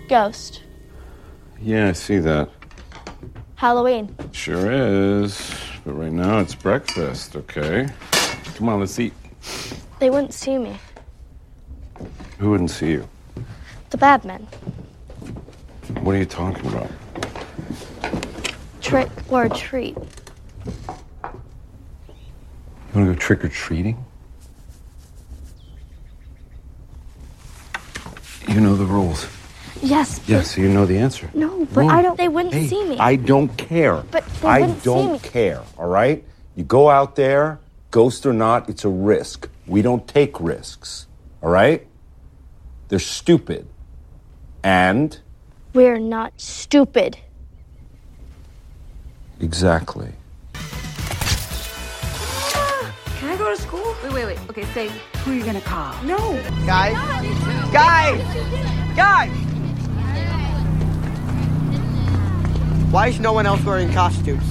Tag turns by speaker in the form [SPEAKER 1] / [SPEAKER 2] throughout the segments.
[SPEAKER 1] Ghost.
[SPEAKER 2] Yeah, I see that.
[SPEAKER 1] Halloween.
[SPEAKER 2] Sure is. But right now it's breakfast, okay? Come on, let's eat.
[SPEAKER 1] They wouldn't see me.
[SPEAKER 2] Who wouldn't see you?
[SPEAKER 1] The bad men.
[SPEAKER 2] What are you talking about?
[SPEAKER 1] Trick or treat.
[SPEAKER 2] You want to go trick-or-treating? You know the rules.
[SPEAKER 1] Yes.
[SPEAKER 2] Yeah, so you know the answer.
[SPEAKER 1] No, but
[SPEAKER 2] Wrong.
[SPEAKER 1] I don't. They wouldn't see me.
[SPEAKER 2] I don't care.
[SPEAKER 1] But they wouldn't see me.
[SPEAKER 2] I don't care, all right? You go out there, ghost or not, it's a risk. We don't take risks, all right? They're stupid. And?
[SPEAKER 1] We're not stupid.
[SPEAKER 2] Exactly.
[SPEAKER 3] Can I go to school? Wait. Okay, say, who are you gonna call?
[SPEAKER 4] No. Guys! Guys! Guys! Why is no one else wearing costumes?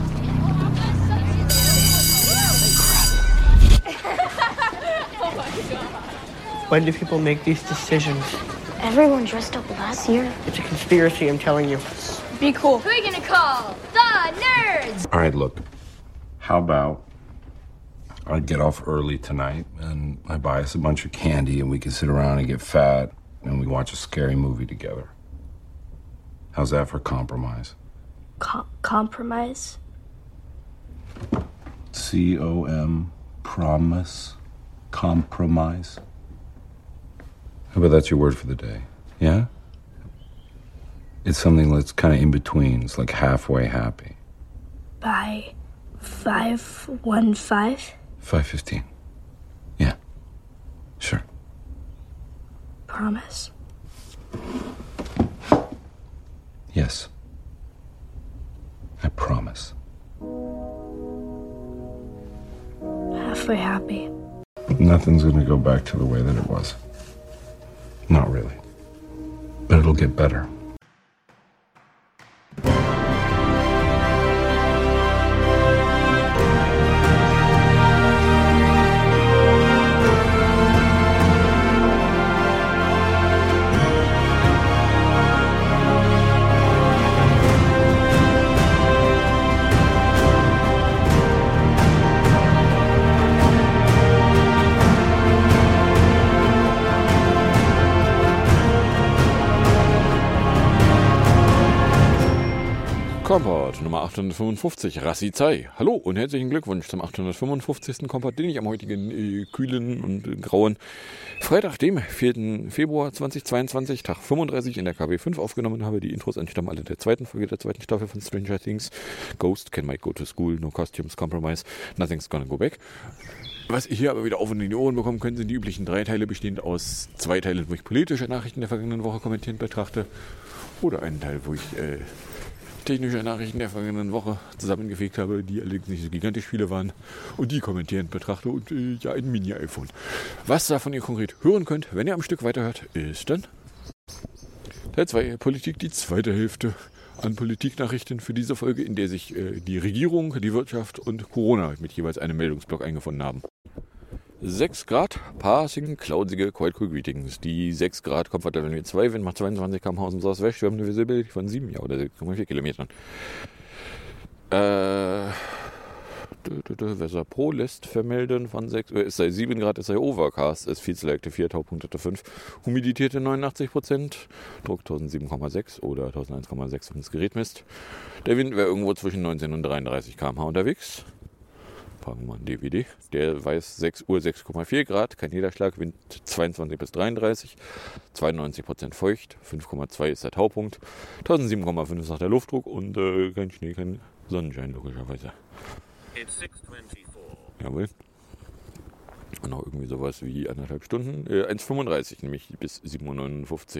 [SPEAKER 4] When do people make these decisions?
[SPEAKER 1] Everyone dressed up last year.
[SPEAKER 4] It's a conspiracy, I'm telling you.
[SPEAKER 1] Be cool.
[SPEAKER 5] Who are you gonna call? The Nerds!
[SPEAKER 2] All right, look. How about I get off early tonight and I buy us a bunch of candy and we can sit around and get fat and we watch a scary movie together. How's that for compromise?
[SPEAKER 1] Compromise?
[SPEAKER 2] C-O-M, promise, compromise. How about that's your word for the day, yeah? It's something that's kind of in between. It's like halfway happy.
[SPEAKER 1] By 515?
[SPEAKER 2] 5:15. Yeah, sure.
[SPEAKER 1] Promise.
[SPEAKER 2] Yes. I promise.
[SPEAKER 1] Halfway happy.
[SPEAKER 2] Nothing's gonna go back to the way that it was. Not really. But it'll get better.
[SPEAKER 6] Kompott Nummer 855, Rassi Zai. Hallo und herzlichen Glückwunsch zum 855. Kompott, den ich am heutigen kühlen und grauen Freitag, dem 4. Februar 2022, Tag 35 in der KB 5 aufgenommen habe. Die Intros entstammen alle der zweiten Folge der zweiten Staffel von Stranger Things. Ghost, Can Mike Go to School, No Costumes, Compromise, Nothing's Gonna Go Back. Was ihr hier aber wieder auf und in die Ohren bekommen könnt, sind die üblichen 3 Teile, bestehend aus 2 Teilen, wo ich politische Nachrichten der vergangenen Woche kommentierend betrachte, oder einen Teil, wo ich technische Nachrichten der vergangenen Woche zusammengefegt habe, die allerdings nicht so gigantisch viele waren und die kommentierend betrachte und ja, ein Mini-iPhone. Was davon ihr konkret hören könnt, wenn ihr am Stück weiterhört, ist dann Teil 2, Politik, die zweite Hälfte an Politiknachrichten für diese Folge, in der sich die Regierung, die Wirtschaft und Corona mit jeweils einem Meldungsblock eingefunden haben. 6 Grad, passing, cloudige, quite cool greetings. Die 6 Grad Komfortlevel 2, Wind macht 22 km/h aus dem Southwest, wir haben eine Visibility von 7, ja, oder 6,4 Kilometern. Wetter Pro lässt vermelden von 6, es sei 7 Grad, es sei overcast, es viel selective 4, Taupunkt 5, Humidität 89%, Druck 1007,6 oder 1001,6, wenn das Gerät misst. Der Wind wäre irgendwo zwischen 19 und 33 km/h unterwegs. Packen wir mal ein DVD. Der weiß 6 Uhr 6,4 Grad, kein Niederschlag, Wind 22 bis 33, 92% feucht, 5,2 ist der Taupunkt, 1007,5 ist noch der Luftdruck und kein Schnee, kein Sonnenschein logischerweise. Jawohl. Und auch irgendwie sowas wie 1,5 Stunden, 1,35 nämlich bis 7:59 Uhr.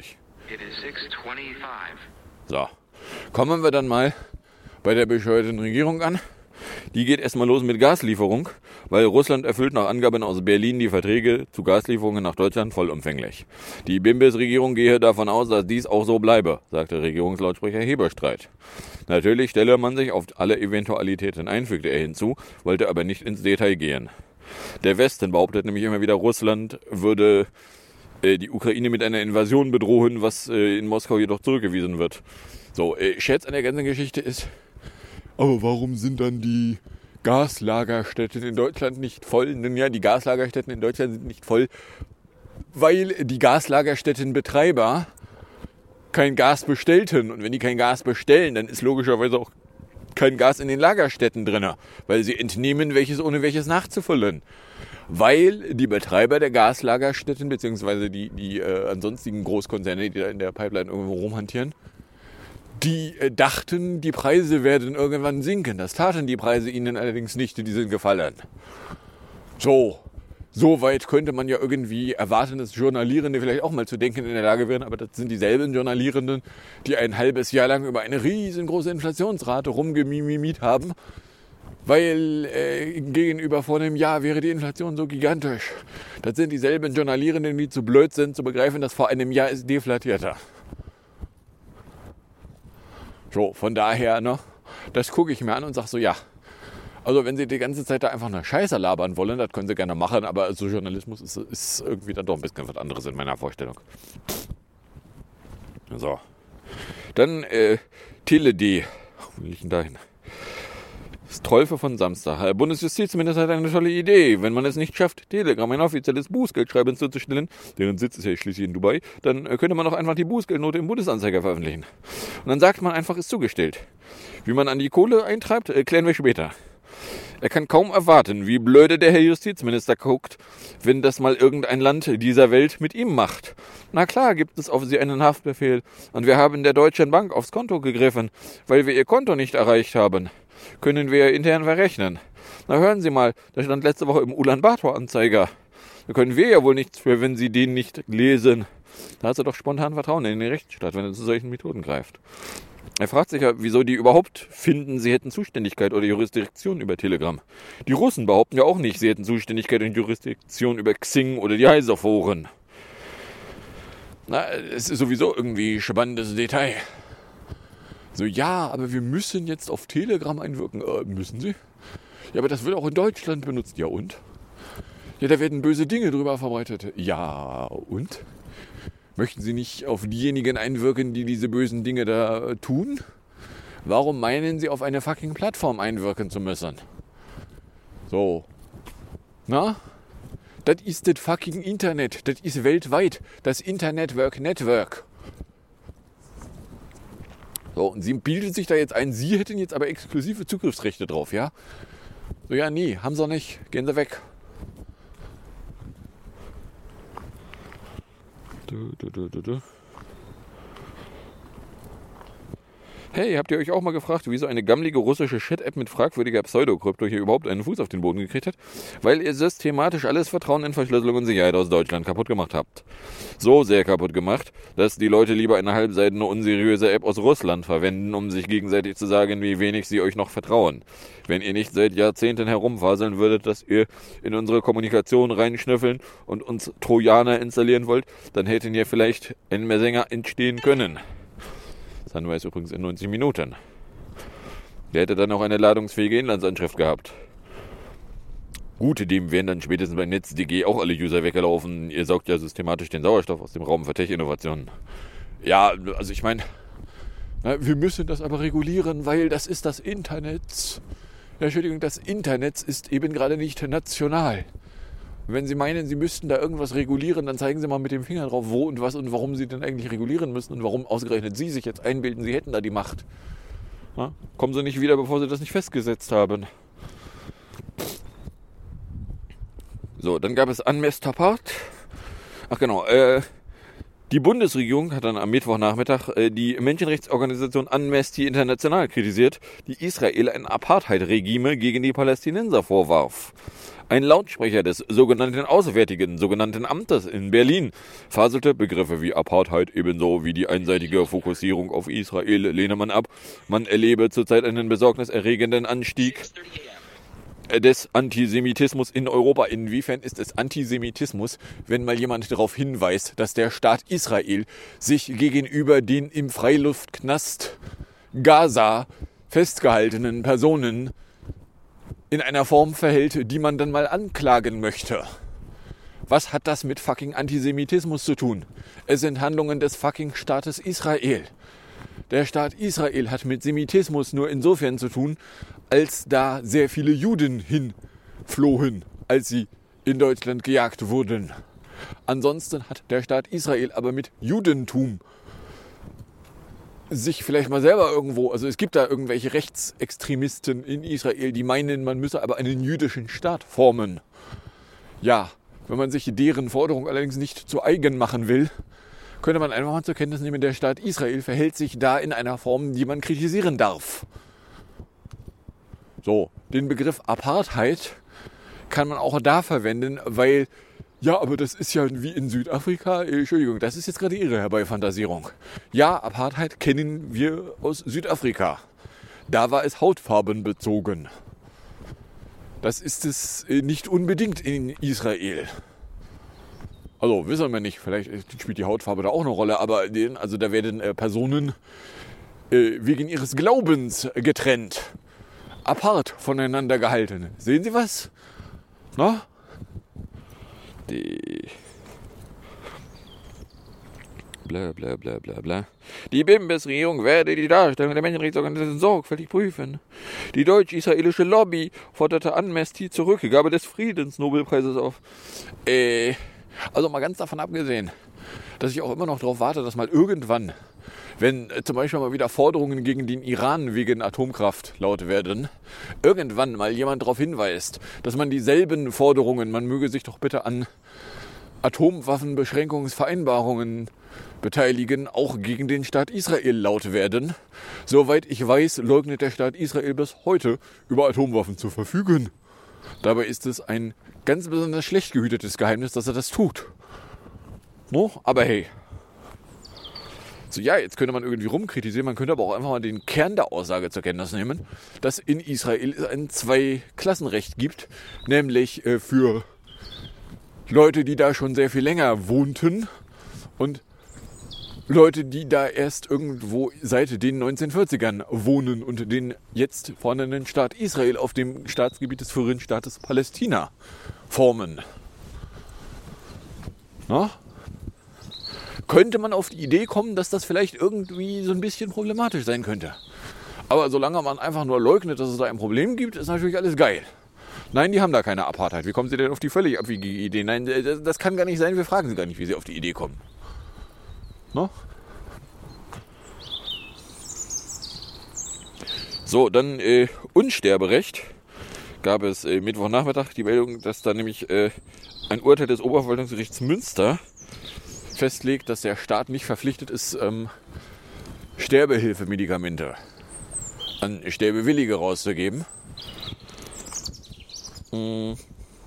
[SPEAKER 6] So, kommen wir dann mal bei der bescheuerten Regierung an. Die geht erstmal los mit Gaslieferung, weil Russland erfüllt nach Angaben aus Berlin die Verträge zu Gaslieferungen nach Deutschland vollumfänglich. Die Bimbis-Regierung gehe davon aus, dass dies auch so bleibe, sagte Regierungslautsprecher Hebestreit. Natürlich stelle man sich auf alle Eventualitäten ein, fügte er hinzu, wollte aber nicht ins Detail gehen. Der Westen behauptet nämlich immer wieder, Russland würde die Ukraine mit einer Invasion bedrohen, was in Moskau jedoch zurückgewiesen wird. So, Scherz an der ganzen Geschichte ist, aber warum sind dann die Gaslagerstätten in Deutschland nicht voll? Nun ja, die Gaslagerstätten in Deutschland sind nicht voll, weil die Gaslagerstättenbetreiber kein Gas bestellten. Und wenn die kein Gas bestellen, dann ist logischerweise auch kein Gas in den Lagerstätten drin, weil sie entnehmen, welches ohne welches nachzufüllen. Weil die Betreiber der Gaslagerstätten beziehungsweise die ansonsten Großkonzerne, die da in der Pipeline irgendwo rumhantieren, die dachten, die Preise werden irgendwann sinken. Das taten die Preise ihnen allerdings nicht, die sind gefallen. So weit könnte man ja irgendwie erwarten, dass Journalierende vielleicht auch mal zu denken in der Lage wären, aber das sind dieselben Journalierenden, die ein halbes Jahr lang über eine riesengroße Inflationsrate rumgemimimiet haben, weil gegenüber vor einem Jahr wäre die Inflation so gigantisch. Das sind dieselben Journalierenden, die zu blöd sind, zu begreifen, dass vor einem Jahr es deflatierter. So, von daher, ne, das gucke ich mir an und sage so, ja, also wenn Sie die ganze Zeit da einfach nur Scheiße labern wollen, das können Sie gerne machen, aber so Journalismus ist irgendwie dann doch ein bisschen was anderes in meiner Vorstellung. So, dann Tele-D, wo will ich denn da hin? Das Teufel von Samstag. Bundesjustizminister hat eine tolle Idee. Wenn man es nicht schafft, Telegram ein offizielles Bußgeldschreiben zuzustellen, deren Sitz ist ja schließlich in Dubai, dann könnte man doch einfach die Bußgeldnote im Bundesanzeiger veröffentlichen. Und dann sagt man einfach, ist zugestellt. Wie man an die Kohle eintreibt, klären wir später. Er kann kaum erwarten, wie blöde der Herr Justizminister guckt, wenn das mal irgendein Land dieser Welt mit ihm macht. Na klar gibt es auf sie einen Haftbefehl und wir haben der Deutschen Bank aufs Konto gegriffen, weil wir ihr Konto nicht erreicht haben. Können wir intern verrechnen. Na hören Sie mal, das stand letzte Woche im Ulaanbaatar-Anzeiger. Da können wir ja wohl nichts für, wenn Sie den nicht lesen. Da hast du doch spontan Vertrauen in den Rechtsstaat, wenn er zu solchen Methoden greift. Er fragt sich ja, wieso die überhaupt finden, sie hätten Zuständigkeit oder Jurisdiktion über Telegram. Die Russen behaupten ja auch nicht, sie hätten Zuständigkeit und Jurisdiktion über Xing oder die Heiser-Foren. Na, es ist sowieso irgendwie ein spannendes Detail. So, ja, aber wir müssen jetzt auf Telegram einwirken. Müssen Sie? Ja, aber das wird auch in Deutschland benutzt. Ja, und? Ja, da werden böse Dinge drüber verbreitet. Ja, und? Möchten Sie nicht auf diejenigen einwirken, die diese bösen Dinge da tun? Warum meinen Sie, auf eine fucking Plattform einwirken zu müssen? So. Na? Das ist das fucking Internet. Das ist weltweit. Das Internet-Network. So, und sie bildet sich da jetzt ein, Sie hätten jetzt aber exklusive Zugriffsrechte drauf, ja? So, ja, nee, haben Sie nicht. Gehen Sie weg. Hey, habt ihr euch auch mal gefragt, wie so eine gammelige russische Chat-App mit fragwürdiger Pseudokrypto hier überhaupt einen Fuß auf den Boden gekriegt hat? Weil ihr systematisch alles Vertrauen in Verschlüsselung und Sicherheit aus Deutschland kaputt gemacht habt. So sehr kaputt gemacht, dass die Leute lieber eine halbseitene, unseriöse App aus Russland verwenden, um sich gegenseitig zu sagen, wie wenig sie euch noch vertrauen. Wenn ihr nicht seit Jahrzehnten herumfaseln würdet, dass ihr in unsere Kommunikation reinschnüffeln und uns Trojaner installieren wollt, dann hätten hier vielleicht ein Messenger entstehen können. Sunrise übrigens in 90 Minuten. Der hätte dann auch eine ladungsfähige Inlandsanschrift gehabt. Gut, dem wären dann spätestens bei NetzDG auch alle User weggelaufen. Ihr saugt ja systematisch den Sauerstoff aus dem Raum für Tech-Innovationen. Ja, also ich meine, wir müssen das aber regulieren, weil das ist das Internet. Ja, Entschuldigung, das Internet ist eben gerade nicht national. Wenn Sie meinen, Sie müssten da irgendwas regulieren, dann zeigen Sie mal mit dem Finger drauf, wo und was und warum Sie denn eigentlich regulieren müssen und warum ausgerechnet Sie sich jetzt einbilden, Sie hätten da die Macht. Na, kommen Sie nicht wieder, bevor Sie das nicht festgesetzt haben. So, dann gab es Unmasked. Ach genau, die Bundesregierung hat dann am Mittwochnachmittag die Menschenrechtsorganisation Amnesty International kritisiert, die Israel ein Apartheid-Regime gegen die Palästinenser vorwarf. Ein Lautsprecher des sogenannten Amtes in Berlin faselte Begriffe wie Apartheid ebenso wie die einseitige Fokussierung auf Israel lehne man ab. Man erlebe zurzeit einen besorgniserregenden Anstieg des Antisemitismus in Europa. Inwiefern ist es Antisemitismus, wenn mal jemand darauf hinweist, dass der Staat Israel sich gegenüber den im Freiluftknast Gaza festgehaltenen Personen in einer Form verhält, die man dann mal anklagen möchte? Was hat das mit fucking Antisemitismus zu tun? Es sind Handlungen des fucking Staates Israel. Der Staat Israel hat mit Semitismus nur insofern zu tun, als da sehr viele Juden hinflohen, als sie in Deutschland gejagt wurden. Ansonsten hat der Staat Israel aber mit Judentum sich vielleicht mal selber irgendwo, also es gibt da irgendwelche Rechtsextremisten in Israel, die meinen, man müsse aber einen jüdischen Staat formen. Ja, wenn man sich deren Forderung allerdings nicht zu eigen machen will, könnte man einfach mal zur Kenntnis nehmen, der Staat Israel verhält sich da in einer Form, die man kritisieren darf. So, den Begriff Apartheid kann man auch da verwenden, weil, ja, aber das ist ja wie in Südafrika. Entschuldigung, das ist jetzt gerade Ihre Herbeifantasierung. Ja, Apartheid kennen wir aus Südafrika. Da war es hautfarbenbezogen. Das ist es nicht unbedingt in Israel. Also wissen wir nicht, vielleicht spielt die Hautfarbe da auch eine Rolle, aber da werden Personen wegen ihres Glaubens getrennt, apart voneinander gehalten. Sehen Sie was? Na? Bla bla bla bla bla. Die Bundesregierung werde die Darstellung der Menschenrechtsorganisationen sorgfältig prüfen. Die deutsch-israelische Lobby forderte Amnesty zur Rückgabe des Friedensnobelpreises auf. Also mal ganz davon abgesehen, dass ich auch immer noch darauf warte, dass mal irgendwann, wenn zum Beispiel mal wieder Forderungen gegen den Iran wegen Atomkraft laut werden, irgendwann mal jemand darauf hinweist, dass man dieselben Forderungen, man möge sich doch bitte an Atomwaffenbeschränkungsvereinbarungen beteiligen, auch gegen den Staat Israel laut werden. Soweit ich weiß, leugnet der Staat Israel bis heute, über Atomwaffen zu verfügen. Dabei ist es ein ganz besonders schlecht gehütetes Geheimnis, dass er das tut. No? Aber hey. So, ja, jetzt könnte man irgendwie rumkritisieren, man könnte aber auch einfach mal den Kern der Aussage zur Kenntnis nehmen, dass in Israel es ein Zweiklassenrecht gibt, nämlich für Leute, die da schon sehr viel länger wohnten und Leute, die da erst irgendwo seit den 1940ern wohnen und den jetzt vorhandenen Staat Israel auf dem Staatsgebiet des früheren Staates Palästina formen. Na? Könnte man auf die Idee kommen, dass das vielleicht irgendwie so ein bisschen problematisch sein könnte. Aber solange man einfach nur leugnet, dass es da ein Problem gibt, ist natürlich alles geil. Nein, die haben da keine Apartheid. Wie kommen Sie denn auf die völlig abwegige Idee? Nein, das kann gar nicht sein. Wir fragen Sie gar nicht, wie Sie auf die Idee kommen. No? So, dann Unsterberecht. Gab es Mittwochnachmittag die Meldung, dass da nämlich ein Urteil des Oberverwaltungsgerichts Münster festlegt, dass der Staat nicht verpflichtet ist, Sterbehilfemedikamente an Sterbewillige rauszugeben. Und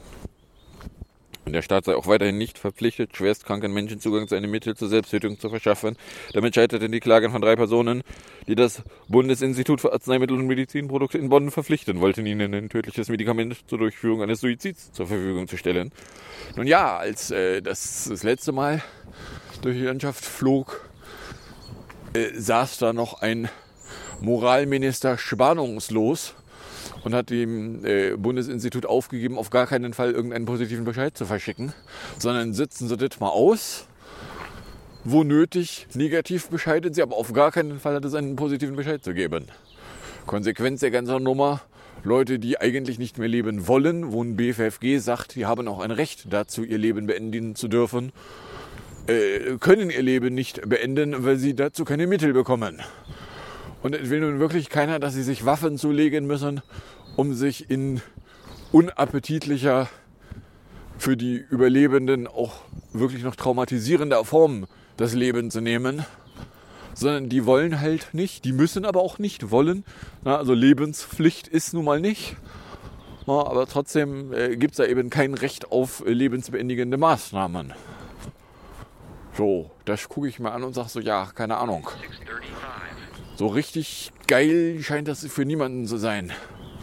[SPEAKER 6] der Staat sei auch weiterhin nicht verpflichtet, schwerstkranken Menschen Zugang zu einem Mittel zur Selbsttötung zu verschaffen. Damit scheiterten die Klagen von 3 Personen, die das Bundesinstitut für Arzneimittel und Medizinprodukte in Bonn verpflichten wollten, ihnen ein tödliches Medikament zur Durchführung eines Suizids zur Verfügung zu stellen. Nun ja, als das letzte Mal durch die Landschaft flog, saß da noch ein Moralminister spannungslos und hat dem Bundesinstitut aufgegeben, auf gar keinen Fall irgendeinen positiven Bescheid zu verschicken, sondern sitzen Sie das mal aus. Wo nötig, negativ bescheiden Sie, aber auf gar keinen Fall hat es einen positiven Bescheid zu geben. Konsequenz der ganzen Nummer, Leute, die eigentlich nicht mehr leben wollen, wo ein BFFG sagt, die haben auch ein Recht dazu, ihr Leben beenden zu dürfen, können ihr Leben nicht beenden, weil sie dazu keine Mittel bekommen. Und es will nun wirklich keiner, dass sie sich Waffen zulegen müssen, um sich in unappetitlicher, für die Überlebenden auch wirklich noch traumatisierender Form das Leben zu nehmen. Sondern die wollen halt nicht, die müssen aber auch nicht wollen. Na, also Lebenspflicht ist nun mal nicht. Na, aber trotzdem gibt es da eben kein Recht auf lebensbeendigende Maßnahmen. So, das gucke ich mir an und sage so, ja, keine Ahnung. So richtig geil scheint das für niemanden zu sein.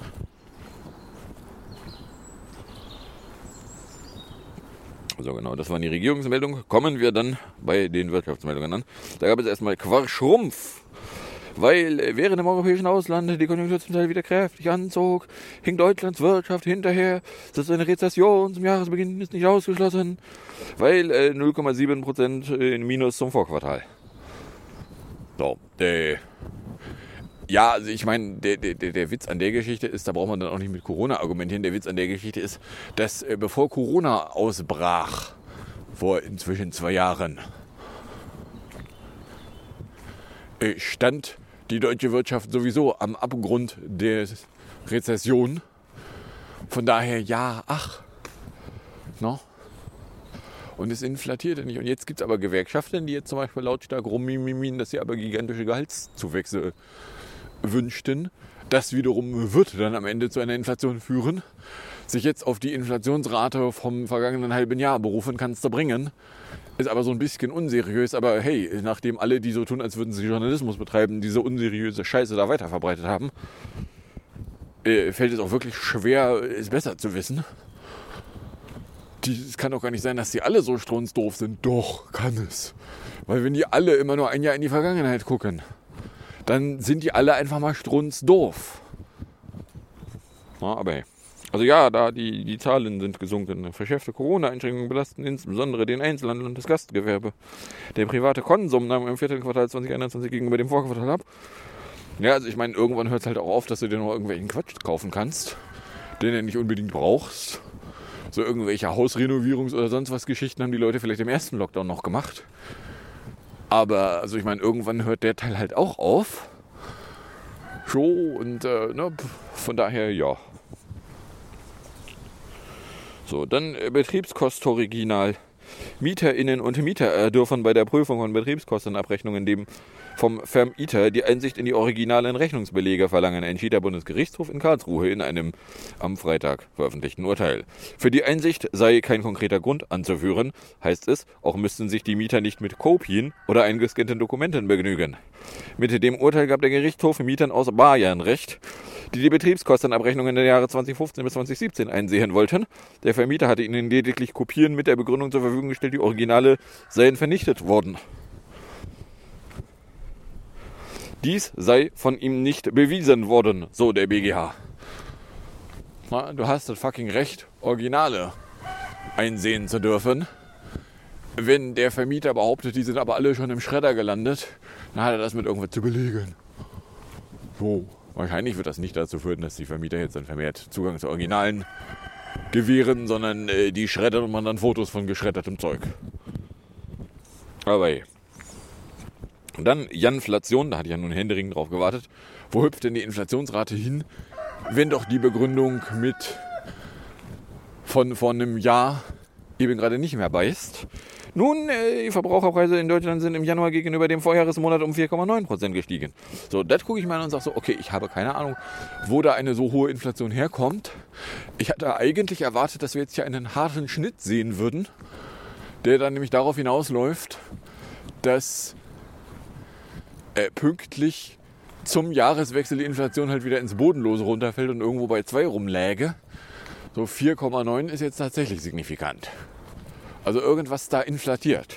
[SPEAKER 6] So genau, das waren die Regierungsmeldungen. Kommen wir dann bei den Wirtschaftsmeldungen an. Da gab es erstmal Quarschrumpf. weil während im europäischen Ausland die Konjunktur zum Teil wieder kräftig anzog, hing Deutschlands Wirtschaft hinterher, dass eine Rezession zum Jahresbeginn ist nicht ausgeschlossen, weil 0,7% in Minus zum Vorquartal. So, ja, also ich meine, der Witz an der Geschichte ist, da braucht man dann auch nicht mit Corona argumentieren, der Witz an der Geschichte ist, dass bevor Corona ausbrach, vor inzwischen 2 Jahren, stand die deutsche Wirtschaft sowieso am Abgrund der Rezession. Von daher, ja, no? Und es inflatierte nicht. Und jetzt gibt es aber Gewerkschaften, die jetzt zum Beispiel lautstark rummimimien, dass sie aber gigantische Gehaltszuwächse wünschten. Das wiederum wird dann am Ende zu einer Inflation führen. Sich jetzt auf die Inflationsrate vom vergangenen halben Jahr berufen kannst du bringen. Ist aber so ein bisschen unseriös. Aber hey, nachdem alle, die so tun, als würden sie Journalismus betreiben, diese unseriöse Scheiße da weiterverbreitet haben, fällt es auch wirklich schwer, es besser zu wissen. Es kann doch gar nicht sein, dass die alle so strunzdoof sind. Doch, kann es. Weil wenn die alle immer nur ein Jahr in die Vergangenheit gucken, dann sind die alle einfach mal strunzdoof. Ja, aber hey. Also ja, da die Zahlen sind gesunken. Verschärfte Corona-Einschränkungen belasten insbesondere den Einzelhandel und das Gastgewerbe. Der private Konsum nahm im 4. Quartal 2021 gegenüber dem Vorquartal ab. Ja, also ich meine, irgendwann hört es halt auch auf, dass du dir noch irgendwelchen Quatsch kaufen kannst, den du nicht unbedingt brauchst. So irgendwelche Hausrenovierungs- oder sonst was Geschichten haben die Leute vielleicht im ersten Lockdown noch gemacht. Aber, also ich meine, irgendwann hört der Teil halt auch auf. So, und von daher, ja. So, dann Betriebskostenoriginal. MieterInnen und Mieter dürfen bei der Prüfung von Betriebskostenabrechnungen dem vom Vermieter die Einsicht in die originalen Rechnungsbelege verlangen, entschied der Bundesgerichtshof in Karlsruhe in einem am Freitag veröffentlichten Urteil. Für die Einsicht sei kein konkreter Grund anzuführen, heißt es, auch müssten sich die Mieter nicht mit Kopien oder eingescannten Dokumenten begnügen. Mit dem Urteil gab der Gerichtshof Mietern aus Bayern Recht, die Betriebskostenabrechnungen der Jahre 2015 bis 2017 einsehen wollten. Der Vermieter hatte ihnen lediglich Kopien mit der Begründung zur Verfügung gestellt, die Originale seien vernichtet worden. Dies sei von ihm nicht bewiesen worden, so der BGH. Na, du hast das fucking Recht, Originale einsehen zu dürfen. Wenn der Vermieter behauptet, die sind aber alle schon im Schredder gelandet, dann hat er das mit irgendwas zu belegen. So, wahrscheinlich wird das nicht dazu führen, dass die Vermieter jetzt dann vermehrt Zugang zu Originalen gewähren, sondern die schreddern und man dann Fotos von geschreddertem Zeug. Aber hey. Und dann Janflation, da hatte ich ja nun händeringend drauf gewartet. Wo hüpft denn die Inflationsrate hin, wenn doch die Begründung mit von vor einem Jahr eben gerade nicht mehr beißt? Nun, die Verbraucherpreise in Deutschland sind im Januar gegenüber dem Vorjahresmonat um 4,9% gestiegen. So, das gucke ich mal an und sage so, okay, ich habe keine Ahnung, wo da eine so hohe Inflation herkommt. Ich hatte eigentlich erwartet, dass wir jetzt hier einen harten Schnitt sehen würden, der dann nämlich darauf hinausläuft, dass pünktlich zum Jahreswechsel die Inflation halt wieder ins Bodenlose runterfällt und irgendwo bei 2 rumläge. So 4,9 ist jetzt tatsächlich signifikant. Also irgendwas da inflatiert.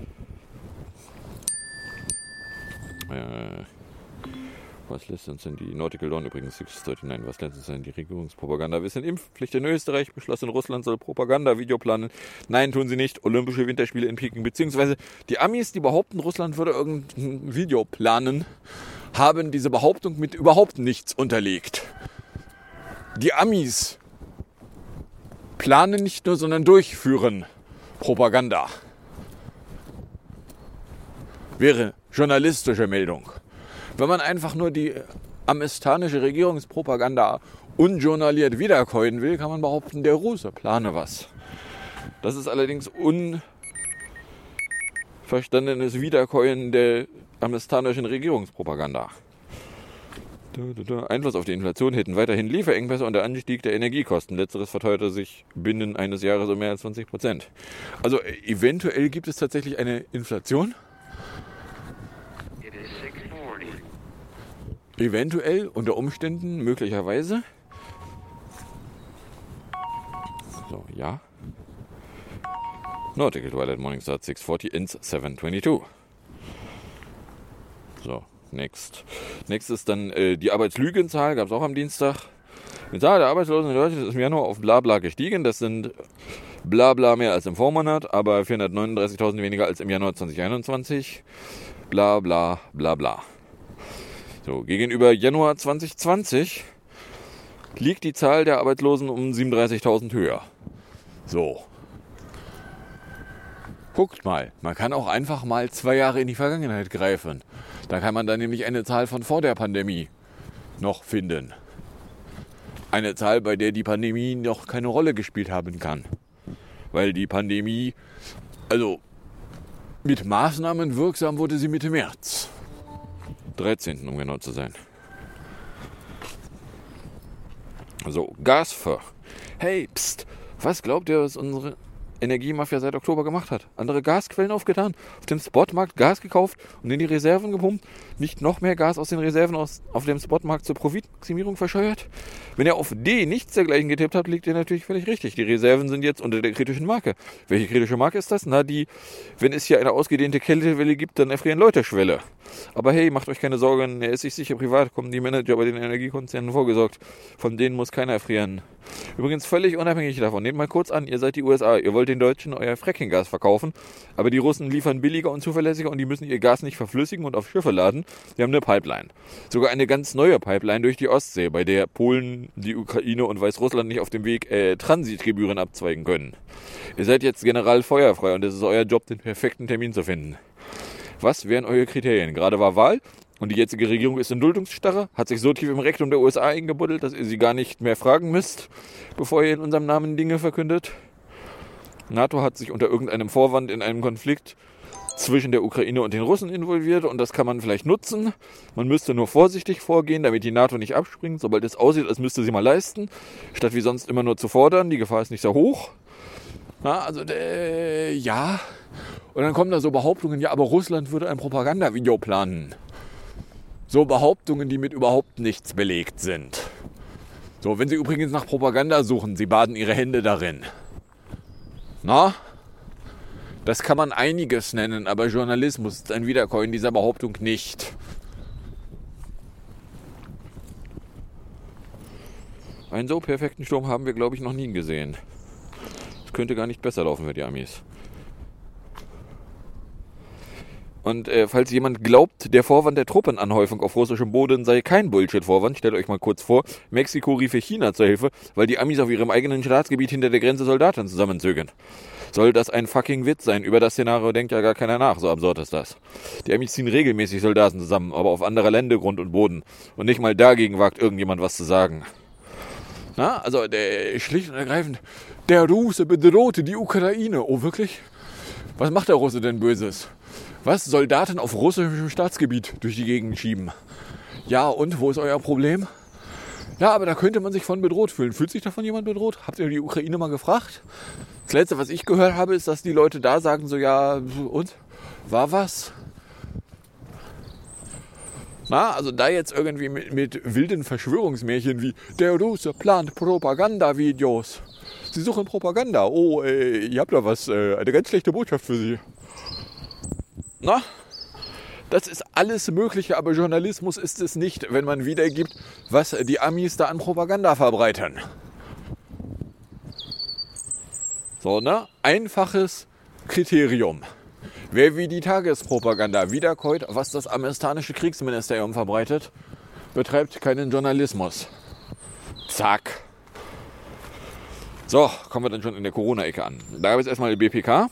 [SPEAKER 6] Was lässt uns denn die Nautical Dawn übrigens 639, was lässt uns denn die Regierungspropaganda wissen? Impfpflicht in Österreich beschlossen, Russland soll Propaganda-Video planen. Nein, tun sie nicht. Olympische Winterspiele in Peking, beziehungsweise die Amis, die behaupten, Russland würde irgendein Video planen, haben diese Behauptung mit überhaupt nichts unterlegt. Die Amis planen nicht nur, sondern durchführen Propaganda. Wäre journalistische Meldung. Wenn man einfach nur die amerikanische Regierungspropaganda unjournaliert wiederkäuen will, kann man behaupten, der Russe plane was. Das ist allerdings unverstandenes Wiederkäuen der amerikanischen Regierungspropaganda. Einfluss auf die Inflation hätten weiterhin Lieferengpässe und der Anstieg der Energiekosten. Letzteres verteuerte sich binnen eines Jahres um mehr als 20%. Also eventuell gibt es tatsächlich eine Inflation. Eventuell, unter Umständen, möglicherweise. So, ja. Nautical Twilight Morningstar 640 ins 722. So, Next ist dann die Arbeitslügenzahl, gab es auch am Dienstag. Die Zahl der Arbeitslosen in Deutschland ist im Januar auf Blabla gestiegen. Das sind Blabla mehr als im Vormonat, aber 439.000 weniger als im Januar 2021. Bla bla bla bla. So, gegenüber Januar 2020 liegt die Zahl der Arbeitslosen um 37.000 höher. So. Guckt mal, man kann auch einfach mal 2 Jahre in die Vergangenheit greifen. Da kann man dann nämlich eine Zahl von vor der Pandemie noch finden. Eine Zahl, bei der die Pandemie noch keine Rolle gespielt haben kann. Weil die Pandemie, also mit Maßnahmen wirksam wurde sie Mitte März. 13. um genau zu sein. So, Gasver. Hey, pst, was glaubt ihr, was unsere Energiemafia seit Oktober gemacht hat? Andere Gasquellen aufgetan, auf dem Spotmarkt Gas gekauft und in die Reserven gepumpt, nicht noch mehr Gas aus den Reserven auf dem Spotmarkt zur Profitmaximierung verscheuert? Wenn ihr auf D nichts dergleichen getippt habt, liegt ihr natürlich völlig richtig. Die Reserven sind jetzt unter der kritischen Marke. Welche kritische Marke ist das? Na, die, wenn es hier eine ausgedehnte Kältewelle gibt, dann erfrieren Leute Schwelle. Aber hey, macht euch keine Sorgen, er ist sich sicher, privat kommen die Manager bei den Energiekonzernen vorgesorgt. Von denen muss keiner erfrieren. Übrigens völlig unabhängig davon, nehmt mal kurz an, ihr seid die USA, ihr wollt den Deutschen euer Fracking-Gas verkaufen, aber die Russen liefern billiger und zuverlässiger und die müssen ihr Gas nicht verflüssigen und auf Schiffe laden. Die haben eine Pipeline. Sogar eine ganz neue Pipeline durch die Ostsee, bei der Polen, die Ukraine und Weißrussland nicht auf dem Weg Transitgebühren abzweigen können. Ihr seid jetzt general feuerfrei und es ist euer Job, den perfekten Termin zu finden. Was wären eure Kriterien? Gerade war Wahl und die jetzige Regierung ist in Duldungsstarre, hat sich so tief im Rektum der USA eingebuddelt, dass ihr sie gar nicht mehr fragen müsst, bevor ihr in unserem Namen Dinge verkündet. NATO hat sich unter irgendeinem Vorwand in einem Konflikt zwischen der Ukraine und den Russen involviert und das kann man vielleicht nutzen. Man müsste nur vorsichtig vorgehen, damit die NATO nicht abspringt, sobald es aussieht, als müsste sie mal leisten, statt wie sonst immer nur zu fordern. Die Gefahr ist nicht sehr hoch. Na, also, ja. Und dann kommen da so Behauptungen, ja, aber Russland würde ein Propagandavideo planen. So Behauptungen, die mit überhaupt nichts belegt sind. So, wenn Sie übrigens nach Propaganda suchen, Sie baden Ihre Hände darin. Na? Das kann man einiges nennen, aber Journalismus ist ein Wiederkäuen dieser Behauptung nicht. Einen so perfekten Sturm haben wir, glaube ich, noch nie gesehen. Es könnte gar nicht besser laufen für die Amis. Und falls jemand glaubt, der Vorwand der Truppenanhäufung auf russischem Boden sei kein Bullshit-Vorwand, stellt euch mal kurz vor, Mexiko riefe China zur Hilfe, weil die Amis auf ihrem eigenen Staatsgebiet hinter der Grenze Soldaten zusammenzögern. Soll das ein fucking Witz sein? Über das Szenario denkt ja gar keiner nach, so absurd ist das. Die Amis ziehen regelmäßig Soldaten zusammen, aber auf anderer Lände, Grund und Boden. Und nicht mal dagegen wagt irgendjemand was zu sagen. Na, also schlicht und ergreifend, der Russe bedrohte die Ukraine. Oh, wirklich? Was macht der Russe denn Böses? Was? Soldaten auf russischem Staatsgebiet durch die Gegend schieben? Ja, und? Wo ist euer Problem? Ja, aber da könnte man sich von bedroht fühlen. Fühlt sich davon jemand bedroht? Habt ihr die Ukraine mal gefragt? Das Letzte, was ich gehört habe, ist, dass die Leute da sagen so, ja, und? War was? Na, also da jetzt irgendwie mit wilden Verschwörungsmärchen wie der Russe plant Propagandavideos. Sie suchen Propaganda. Oh, ihr habt da was, eine ganz schlechte Botschaft für Sie. Na, das ist alles Mögliche, aber Journalismus ist es nicht, wenn man wiedergibt, was die Amis da an Propaganda verbreiten. So, ne? Einfaches Kriterium. Wer wie die Tagespropaganda wiederkäut, was das amerikanische Kriegsministerium verbreitet, betreibt keinen Journalismus. Zack. So, kommen wir dann schon in der Corona-Ecke an. Da gab es erstmal die BPK.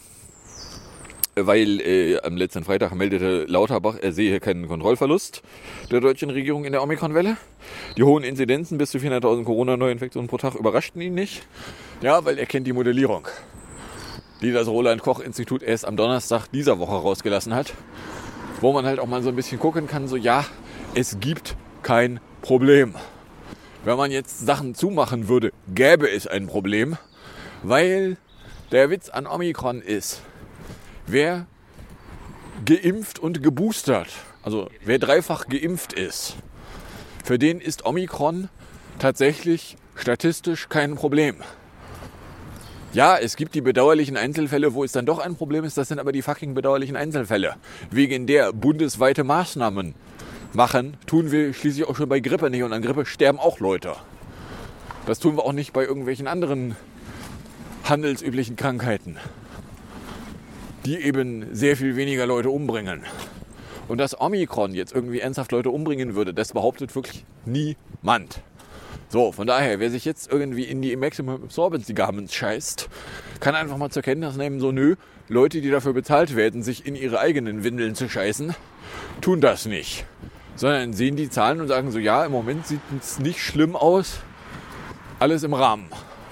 [SPEAKER 6] Weil am letzten Freitag meldete Lauterbach, er sehe keinen Kontrollverlust der deutschen Regierung in der Omikron-Welle. Die hohen Inzidenzen bis zu 400.000 Corona-Neuinfektionen pro Tag überraschten ihn nicht. Ja, weil er kennt die Modellierung, die das Roland-Koch-Institut erst am Donnerstag dieser Woche rausgelassen hat. Wo man halt auch mal so ein bisschen gucken kann, so ja, es gibt kein Problem. Wenn man jetzt Sachen zumachen würde, gäbe es ein Problem, weil der Witz an Omikron ist, wer geimpft und geboostert, also wer dreifach geimpft ist, für den ist Omikron tatsächlich statistisch kein Problem. Ja, es gibt die bedauerlichen Einzelfälle, wo es dann doch ein Problem ist, das sind aber die fucking bedauerlichen Einzelfälle. Wegen der bundesweite Maßnahmen machen, tun wir schließlich auch schon bei Grippe nicht. Und an Grippe sterben auch Leute. Das tun wir auch nicht bei irgendwelchen anderen handelsüblichen Krankheiten, die eben sehr viel weniger Leute umbringen. Und dass Omikron jetzt irgendwie ernsthaft Leute umbringen würde, das behauptet wirklich niemand. So, von daher, wer sich jetzt irgendwie in die Maximum Absorbency Garments scheißt, kann einfach mal zur Kenntnis nehmen, so Leute, die dafür bezahlt werden, sich in ihre eigenen Windeln zu scheißen, tun das nicht. Sondern sehen die Zahlen und sagen so, ja, im Moment sieht es nicht schlimm aus, alles im Rahmen.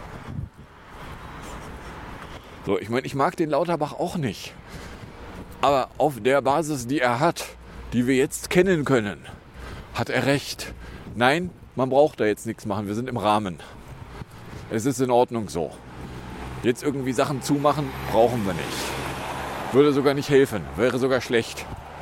[SPEAKER 6] So, ich meine, ich mag den Lauterbach auch nicht. Aber auf der Basis, die er hat, die wir jetzt kennen können, hat er recht. Nein, man braucht da jetzt nichts machen, wir sind im Rahmen. Es ist in Ordnung so. Jetzt irgendwie Sachen zumachen, brauchen wir nicht. Würde sogar nicht helfen, wäre sogar schlecht.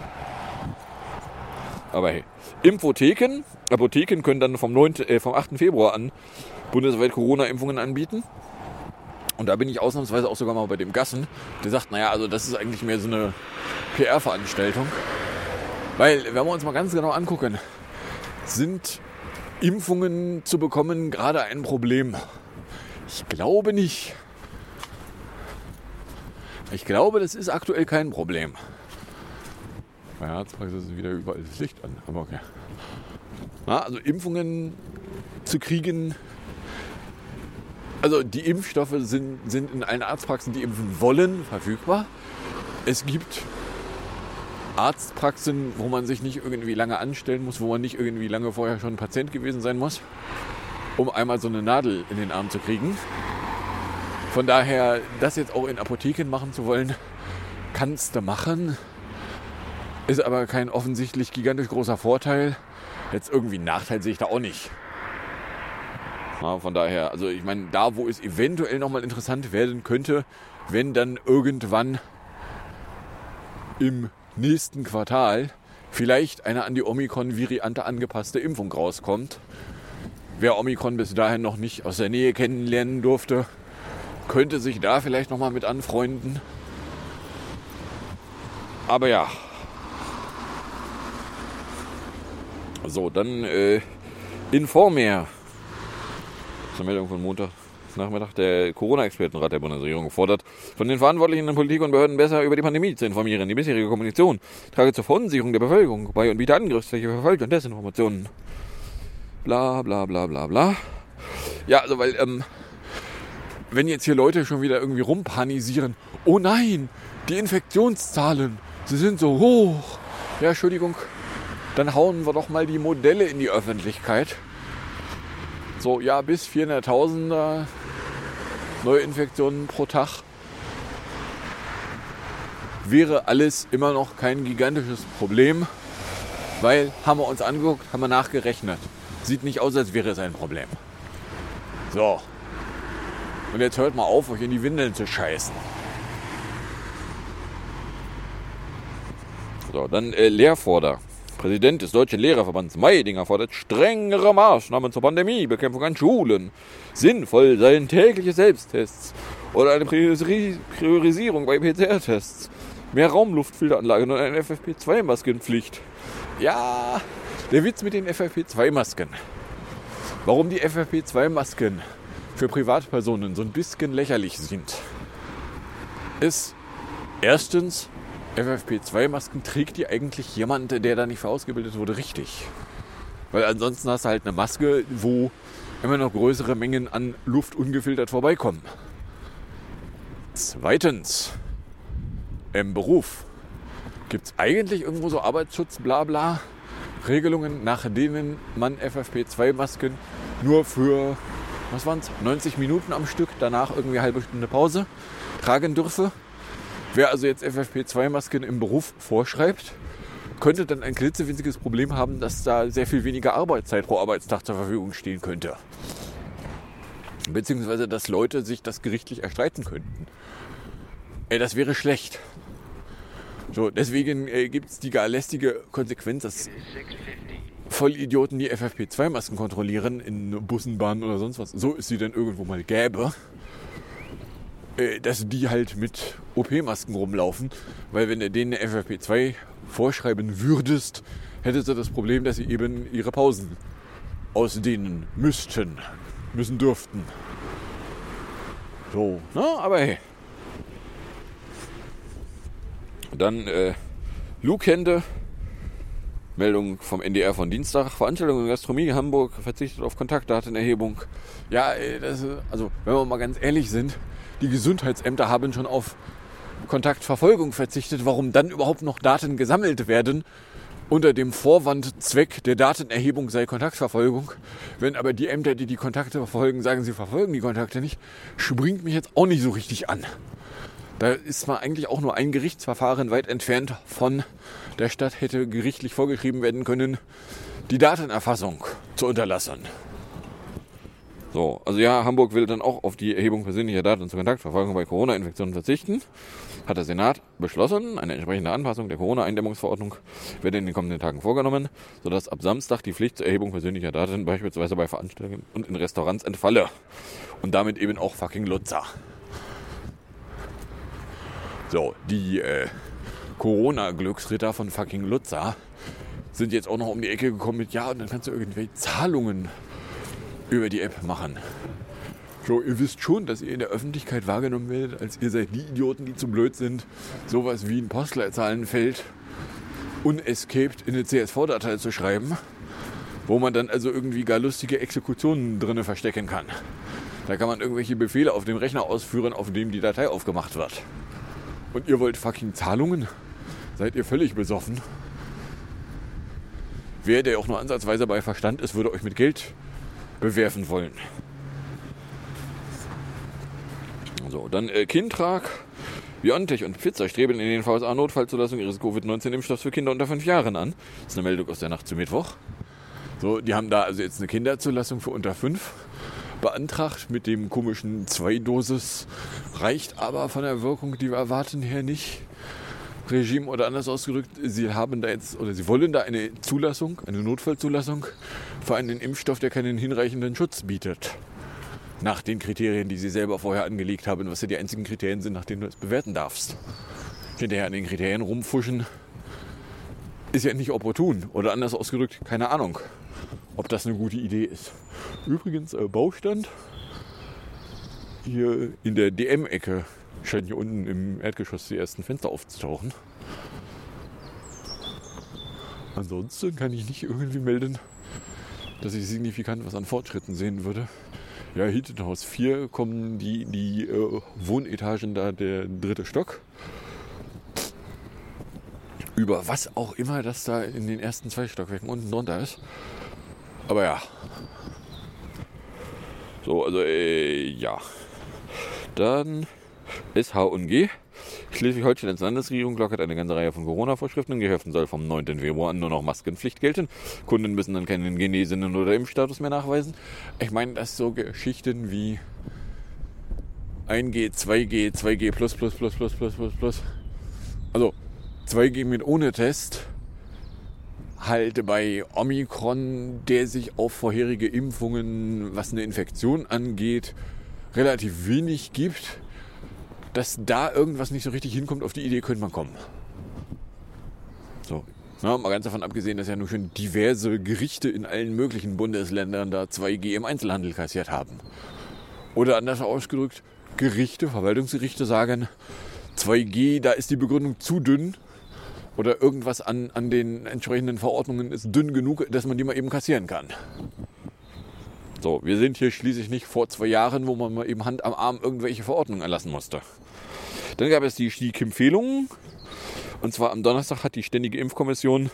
[SPEAKER 6] Aber hey, Apotheken können dann vom 8. Februar an bundesweit Corona-Impfungen anbieten. Und da bin ich ausnahmsweise auch sogar mal bei dem Gassen, der sagt, naja, also das ist eigentlich mehr so eine PR-Veranstaltung. Weil, wenn wir uns mal ganz genau angucken, sind Impfungen zu bekommen gerade ein Problem? Ich glaube nicht. Ich glaube, das ist aktuell kein Problem. Bei Arztpraxis ist wieder überall das Licht an, aber okay. Na, also Impfungen zu kriegen. Also die Impfstoffe sind in allen Arztpraxen, die impfen wollen, verfügbar. Es gibt Arztpraxen, wo man sich nicht irgendwie lange anstellen muss, wo man nicht irgendwie lange vorher schon Patient gewesen sein muss, um einmal so eine Nadel in den Arm zu kriegen. Von daher, das jetzt auch in Apotheken machen zu wollen, kannst du machen. Ist aber kein offensichtlich gigantisch großer Vorteil. Jetzt irgendwie einen Nachteil sehe ich da auch nicht. Ja, von daher, also ich meine, da wo es eventuell nochmal interessant werden könnte, wenn dann irgendwann im nächsten Quartal vielleicht eine an die Omikron-Variante angepasste Impfung rauskommt. Wer Omikron bis dahin noch nicht aus der Nähe kennenlernen durfte, könnte sich da vielleicht nochmal mit anfreunden. Aber ja. So, dann Informer. Das ist eine Meldung von Montagnachmittag. Der Corona-Expertenrat der Bundesregierung fordert von den Verantwortlichen in Politik und Behörden besser über die Pandemie zu informieren. Die bisherige Kommunikation trage zur Verunsicherung der Bevölkerung bei und biete Angriffsfläche für Falsch- und Desinformationen. Bla bla bla bla bla. Ja, also weil, wenn jetzt hier Leute schon wieder irgendwie rumpanisieren, oh nein, die Infektionszahlen, sie sind so hoch. Ja, Entschuldigung, dann hauen wir doch mal die Modelle in die Öffentlichkeit. So, ja, bis 400.000 Neuinfektionen pro Tag wäre alles immer noch kein gigantisches Problem, weil haben wir uns angeguckt, haben wir nachgerechnet. Sieht nicht aus, als wäre es ein Problem. So. Und jetzt hört mal auf, euch in die Windeln zu scheißen. So, dann Lehrforder. Präsident des Deutschen Lehrerverbands Meidinger fordert strengere Maßnahmen zur Pandemiebekämpfung an Schulen. Sinnvoll seien tägliche Selbsttests oder eine Priorisierung bei PCR-Tests. Mehr Raumluftfilteranlagen und eine FFP2-Maskenpflicht. Ja, der Witz mit den FFP2-Masken. Warum die FFP2-Masken für Privatpersonen so ein bisschen lächerlich sind, ist erstens, FFP2-Masken trägt die eigentlich jemand, der da nicht für ausgebildet wurde, richtig. Weil ansonsten hast du halt eine Maske, wo immer noch größere Mengen an Luft ungefiltert vorbeikommen. Zweitens, im Beruf gibt es eigentlich irgendwo so Arbeitsschutz, bla bla, Regelungen, nach denen man FFP2-Masken nur für, 90 Minuten am Stück, danach irgendwie eine halbe Stunde Pause tragen dürfe. Wer also jetzt FFP2-Masken im Beruf vorschreibt, könnte dann ein klitzewinziges Problem haben, dass da sehr viel weniger Arbeitszeit pro Arbeitstag zur Verfügung stehen könnte. Beziehungsweise, dass Leute sich das gerichtlich erstreiten könnten. Das wäre schlecht. So, deswegen gibt es die gar lästige Konsequenz, dass Vollidioten, die FFP2-Masken kontrollieren in Bussen, Bahnen oder sonst was, so es sie dann irgendwo mal gäbe, dass die halt mit OP-Masken rumlaufen, weil wenn du denen eine FFP2 vorschreiben würdest, hätte sie das Problem, dass sie eben ihre Pausen ausdehnen müssen dürften. So, na, aber hey. Dann Luke-Hände. Meldung vom NDR von Dienstag. Veranstaltung in Gastronomie Hamburg verzichtet auf Kontaktdatenerhebung. Ja, also wenn wir mal ganz ehrlich sind, die Gesundheitsämter haben schon auf Kontaktverfolgung verzichtet. Warum dann überhaupt noch Daten gesammelt werden? Unter dem Vorwand, Zweck der Datenerhebung sei Kontaktverfolgung. Wenn aber die Ämter, die die Kontakte verfolgen, sagen, sie verfolgen die Kontakte nicht, springt mich jetzt auch nicht so richtig an. Da ist man eigentlich auch nur ein Gerichtsverfahren weit entfernt von der Stadt hätte gerichtlich vorgeschrieben werden können, die Datenerfassung zu unterlassen. So, also ja, Hamburg will dann auch auf die Erhebung persönlicher Daten zur Kontaktverfolgung bei Corona-Infektionen verzichten. Hat der Senat beschlossen. Eine entsprechende Anpassung der Corona-Eindämmungsverordnung werde in den kommenden Tagen vorgenommen, sodass ab Samstag die Pflicht zur Erhebung persönlicher Daten beispielsweise bei Veranstaltungen und in Restaurants entfalle. Und damit eben auch fucking Lutzer. So, die Corona-Glücksritter von fucking Lutzer sind jetzt auch noch um die Ecke gekommen mit, ja, und dann kannst du irgendwelche Zahlungen über die App machen. So, ihr wisst schon, dass ihr in der Öffentlichkeit wahrgenommen werdet, als ihr seid die Idioten, die zu blöd sind, sowas wie ein Postleitzahlenfeld unescaped in eine CSV-Datei zu schreiben, wo man dann also irgendwie gar lustige Exekutionen drin verstecken kann. Da kann man irgendwelche Befehle auf dem Rechner ausführen, auf dem die Datei aufgemacht wird. Und ihr wollt fucking Zahlungen? Seid ihr völlig besoffen? Wer, der auch nur ansatzweise bei Verstand ist, würde euch mit Geld bewerfen wollen. So, dann Kintrag, BioNTech und Pfizer streben in den VSA Notfallzulassung ihres Covid-19-Impfstoffs für Kinder unter 5 Jahren an. Das ist eine Meldung aus der Nacht zu Mittwoch. So, die haben da also jetzt eine Kinderzulassung für unter 5 beantragt mit dem komischen 2-Dosis. Reicht aber von der Wirkung, die wir erwarten, her nicht. Regime oder anders ausgedrückt, sie haben da jetzt oder sie wollen da eine Zulassung, eine Notfallzulassung für einen Impfstoff, der keinen hinreichenden Schutz bietet. Nach den Kriterien, die sie selber vorher angelegt haben, was ja die einzigen Kriterien sind, nach denen du es bewerten darfst. Hinterher an den Kriterien rumfuschen, ist ja nicht opportun. Oder anders ausgedrückt, keine Ahnung, ob das eine gute Idee ist. Übrigens, Baustand hier in der DM-Ecke scheinen hier unten im Erdgeschoss die ersten Fenster aufzutauchen. Ansonsten kann ich nicht irgendwie melden, dass ich signifikant was an Fortschritten sehen würde. Ja, Hilton-Haus 4 kommen die Wohnetagen da, der 3. Stock. Über was auch immer das da in den ersten 2 Stockwerken unten drunter ist. Aber ja. So, also ja. Dann SH&G. Schleswig-Holsteins Landesregierung lockert eine ganze Reihe von Corona-Vorschriften. In Gehöften soll vom 9. Februar an nur noch Maskenpflicht gelten. Kunden müssen dann keinen Genesenen oder Impfstatus mehr nachweisen. Ich meine, das so Geschichten wie 1G, 2G, 2G plus. Also 2G mit ohne Test. Halt bei Omikron, der sich auf vorherige Impfungen, was eine Infektion angeht, relativ wenig gibt. Dass da irgendwas nicht so richtig hinkommt, auf die Idee könnte man kommen. So, na, mal ganz davon abgesehen, dass ja nur schon diverse Gerichte in allen möglichen Bundesländern da 2G im Einzelhandel kassiert haben. Oder anders ausgedrückt, Gerichte, Verwaltungsgerichte sagen, 2G, da ist die Begründung zu dünn. Oder irgendwas an den entsprechenden Verordnungen ist dünn genug, dass man die mal eben kassieren kann. So, wir sind hier schließlich nicht vor 2 Jahren, wo man mal eben Hand am Arm irgendwelche Verordnungen erlassen musste. Dann gab es die Empfehlungen. Und zwar am Donnerstag hat die Ständige Impfkommission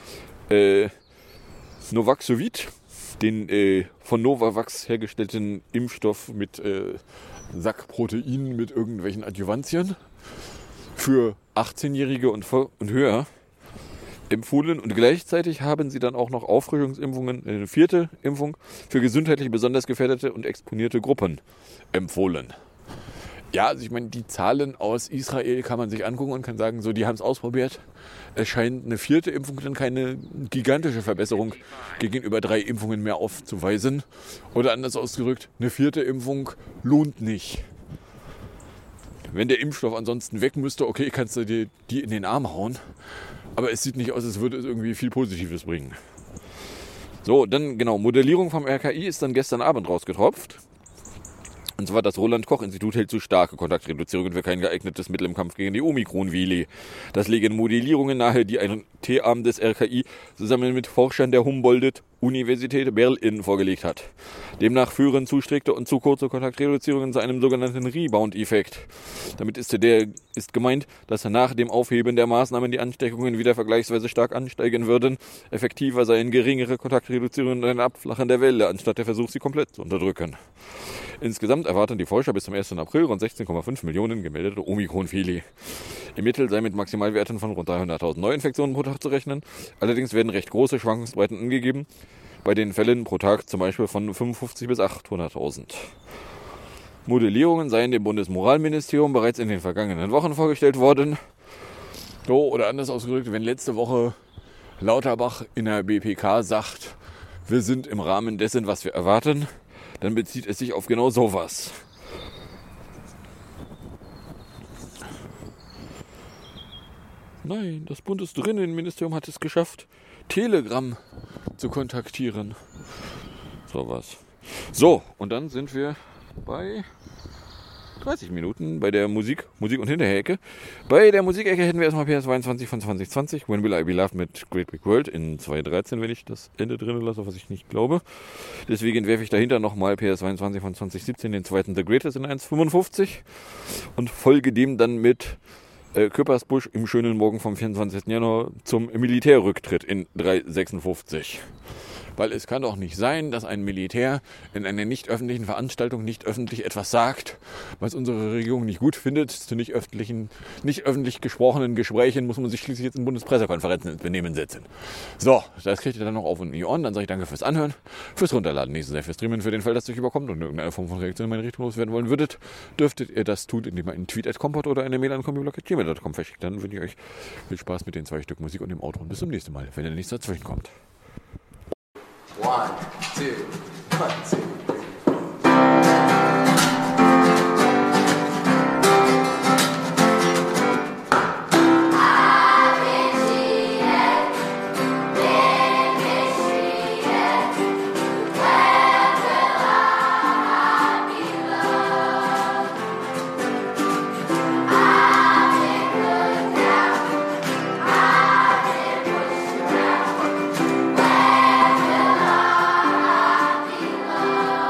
[SPEAKER 6] Novaxovid, den von Novavax hergestellten Impfstoff mit Sackproteinen mit irgendwelchen Adjuvantien für 18-Jährige und höher empfohlen. Und gleichzeitig haben sie dann auch noch Auffrischungsimpfungen, eine 4. Impfung für gesundheitlich besonders gefährdete und exponierte Gruppen empfohlen. Ja, also ich meine, die Zahlen aus Israel kann man sich angucken und kann sagen, so, die haben es ausprobiert. Es scheint eine 4. Impfung dann keine gigantische Verbesserung gegenüber 3 Impfungen mehr aufzuweisen. Oder anders ausgedrückt, eine 4. Impfung lohnt nicht. Wenn der Impfstoff ansonsten weg müsste, okay, kannst du dir die in den Arm hauen. Aber es sieht nicht aus, als würde es irgendwie viel Positives bringen. So, dann genau, Modellierung vom RKI ist dann gestern Abend rausgetropft. Und zwar das Roland-Koch-Institut hält zu starke Kontaktreduzierungen für kein geeignetes Mittel im Kampf gegen die Omikron-Welle. Das legen Modellierungen nahe, die ein T-Arm des RKI zusammen mit Forschern der Humboldt-Universität Berlin vorgelegt hat. Demnach führen zu strikte und zu kurze Kontaktreduzierungen zu einem sogenannten Rebound-Effekt. Damit ist gemeint, dass nach dem Aufheben der Maßnahmen die Ansteckungen wieder vergleichsweise stark ansteigen würden. Effektiver seien geringere Kontaktreduzierungen und ein Abflachen der Welle, anstatt der Versuch, sie komplett zu unterdrücken. Insgesamt erwarten die Forscher bis zum 1. April rund 16,5 Millionen gemeldete Omikron-Fälle. Im Mittel sei mit Maximalwerten von rund 300.000 Neuinfektionen pro Tag zu rechnen. Allerdings werden recht große Schwankungsbreiten angegeben, bei den Fällen pro Tag zum Beispiel von 55 bis 800.000. Modellierungen seien dem Bundesmoralministerium bereits in den vergangenen Wochen vorgestellt worden. So, oder anders ausgedrückt, wenn letzte Woche Lauterbach in der BPK sagt, wir sind im Rahmen dessen, was wir erwarten, dann bezieht es sich auf genau sowas. Nein, das Bundesdrinnenministerium hat es geschafft, Telegram zu kontaktieren. Sowas. So, und dann sind wir bei 30 Minuten bei der Musik- und Hinterher-Ecke. Bei der Musikecke hätten wir erstmal PS22 von 2020, When Will I Be Loved mit Great Big World in 2013, wenn ich das Ende drin lasse, was ich nicht glaube. Deswegen werfe ich dahinter nochmal PS22 von 2017, den zweiten The Greatest in 1,55 und folge dem dann mit Küppersbusch im schönen Morgen vom 24. Januar zum Militärrücktritt in 3,56. Weil es kann doch nicht sein, dass ein Militär in einer nicht öffentlichen Veranstaltung nicht öffentlich etwas sagt, was unsere Regierung nicht gut findet. Zu nicht öffentlich gesprochenen Gesprächen muss man sich schließlich jetzt in Bundespressekonferenzen ins Benehmen setzen. So, das kriegt ihr dann noch auf und nie on. Dann sage ich danke fürs Anhören, fürs Runterladen, nächstes Jahr fürs Streamen, für den Fall, dass es euch überkommt und irgendeine Form von Reaktion in meine Richtung loswerden wollen würdet, dürftet ihr das tun, indem ihr einen Tweet @kompott oder eine Mail an kombiblog@gmail.com verschickt. Dann wünsche ich euch viel Spaß mit den 2 Stück Musik und dem Outro und bis zum nächsten Mal, wenn der nächste dazwischen kommt.
[SPEAKER 7] 1, 2, 1, 2.
[SPEAKER 5] Love.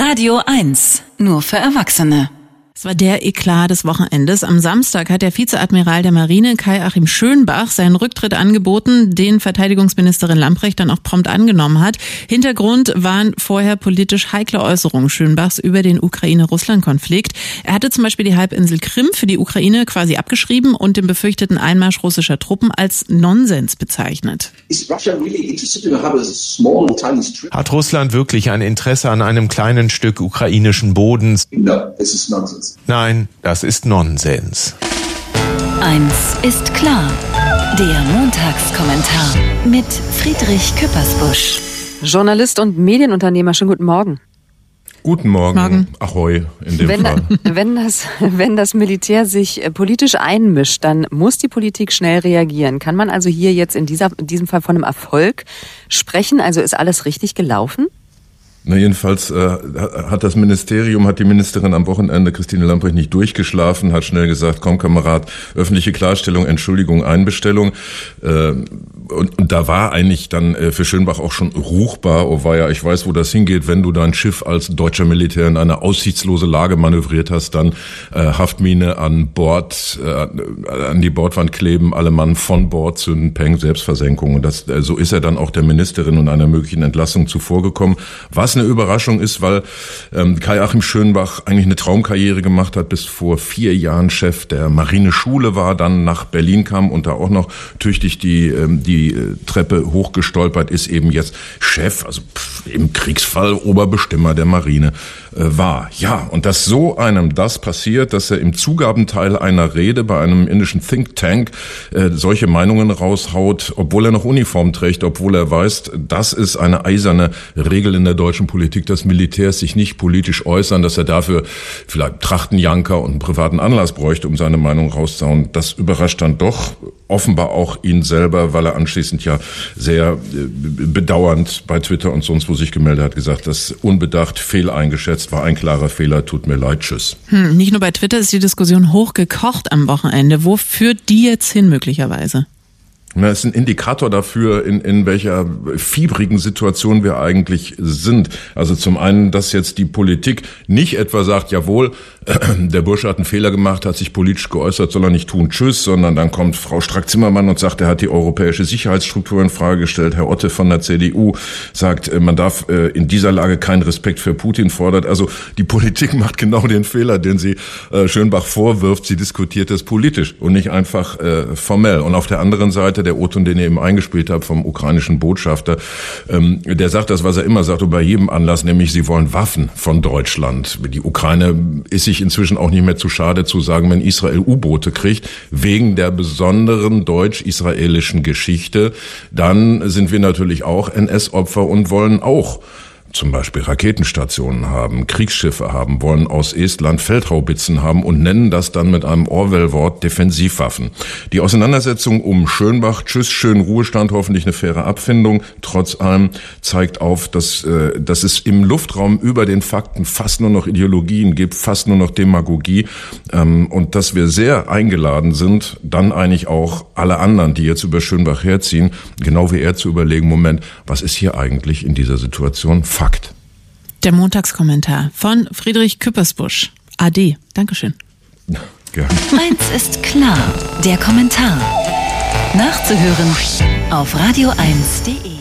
[SPEAKER 8] Radio 1, nur für Erwachsene.
[SPEAKER 9] Es war der Eklat des Wochenendes. Am Samstag hat der Vizeadmiral der Marine Kai-Achim Schönbach seinen Rücktritt angeboten, den Verteidigungsministerin Lamprecht dann auch prompt angenommen hat. Hintergrund waren vorher politisch heikle Äußerungen Schönbachs über den Ukraine-Russland-Konflikt. Er hatte zum Beispiel die Halbinsel Krim für die Ukraine quasi abgeschrieben und den befürchteten Einmarsch russischer Truppen als Nonsens bezeichnet.
[SPEAKER 10] Hat Russland wirklich ein Interesse an einem kleinen Stück ukrainischen Bodens? Nein, das ist Nonsens.
[SPEAKER 8] Eins ist klar. Der Montagskommentar mit Friedrich Küppersbusch.
[SPEAKER 3] Journalist und Medienunternehmer, schönen guten Morgen.
[SPEAKER 10] Guten Morgen. Ahoi in dem Fall.
[SPEAKER 3] Wenn das Militär sich politisch einmischt, dann muss die Politik schnell reagieren. Kann man also hier jetzt in diesem Fall von einem Erfolg sprechen? Also ist alles richtig gelaufen?
[SPEAKER 10] Na jedenfalls hat die Ministerin am Wochenende, Christine Lamprecht, nicht durchgeschlafen, hat schnell gesagt, komm Kamerad, öffentliche Klarstellung, Entschuldigung, Einbestellung. Und da war eigentlich dann für Schönbach auch schon ruchbar, oh weia, ich weiß, wo das hingeht, wenn du dein Schiff als deutscher Militär in eine aussichtslose Lage manövriert hast, dann Haftmine an Bord, an die Bordwand kleben, alle Mann von Bord zünden, Peng, Selbstversenkung. Und so ist er dann auch der Ministerin und einer möglichen Entlassung zuvorgekommen. Was eine Überraschung ist, weil Kai-Achim Schönbach eigentlich eine Traumkarriere gemacht hat, bis vor 4 Jahren Chef der Marineschule war, dann nach Berlin kam und da auch noch tüchtig die Treppe hochgestolpert ist, eben jetzt Chef, also im Kriegsfall Oberbestimmer der Marine war. Ja, und dass so einem das passiert, dass er im Zugabenteil einer Rede bei einem indischen Think Tank solche Meinungen raushaut, obwohl er noch Uniform trägt, obwohl er weiß, das ist eine eiserne Regel in der deutschen Politik des Militärs, sich nicht politisch äußern, dass er dafür vielleicht Trachtenjanker und einen privaten Anlass bräuchte, um seine Meinung rauszuhauen. Das überrascht dann doch offenbar auch ihn selber, weil er anschließend ja sehr bedauernd bei Twitter und sonst wo sich gemeldet hat, gesagt, das unbedacht, fehleingeschätzt, war ein klarer Fehler, tut mir leid, tschüss.
[SPEAKER 9] Nicht nur bei Twitter ist die Diskussion hochgekocht am Wochenende. Wo führt die jetzt hin möglicherweise?
[SPEAKER 10] Das ist ein Indikator dafür, in welcher fiebrigen Situation wir eigentlich sind. Also zum einen, dass jetzt die Politik nicht etwa sagt, jawohl, der Bursche hat einen Fehler gemacht, hat sich politisch geäußert, soll er nicht tun, tschüss, sondern dann kommt Frau Strack-Zimmermann und sagt, er hat die europäische Sicherheitsstruktur in Frage gestellt. Herr Otte von der CDU sagt, man darf in dieser Lage keinen Respekt für Putin fordert. Also die Politik macht genau den Fehler, den sie Schönbach vorwirft. Sie diskutiert es politisch und nicht einfach formell. Und auf der anderen Seite der O-Ton, den ihr eben eingespielt habt vom ukrainischen Botschafter, der sagt das, was er immer sagt, und bei jedem Anlass, nämlich sie wollen Waffen von Deutschland. Die Ukraine ist sich inzwischen auch nicht mehr zu schade zu sagen, wenn Israel U-Boote kriegt, wegen der besonderen deutsch-israelischen Geschichte, dann sind wir natürlich auch NS-Opfer und wollen auch zum Beispiel Raketenstationen haben, Kriegsschiffe haben, wollen aus Estland Feldhaubitzen haben und nennen das dann mit einem Orwell-Wort Defensivwaffen. Die Auseinandersetzung um Schönbach, tschüss, schönen Ruhestand, hoffentlich eine faire Abfindung, trotz allem zeigt auf, dass es im Luftraum über den Fakten fast nur noch Ideologien gibt, fast nur noch Demagogie, und dass wir sehr eingeladen sind, dann eigentlich auch alle anderen, die jetzt über Schönbach herziehen, genau wie er zu überlegen, Moment, was ist hier eigentlich in dieser Situation Fakt?
[SPEAKER 9] Der Montagskommentar von Friedrich Küppersbusch. AD. Dankeschön.
[SPEAKER 10] Gerne.
[SPEAKER 8] Eins ist klar. Der Kommentar. Nachzuhören auf radio1.de.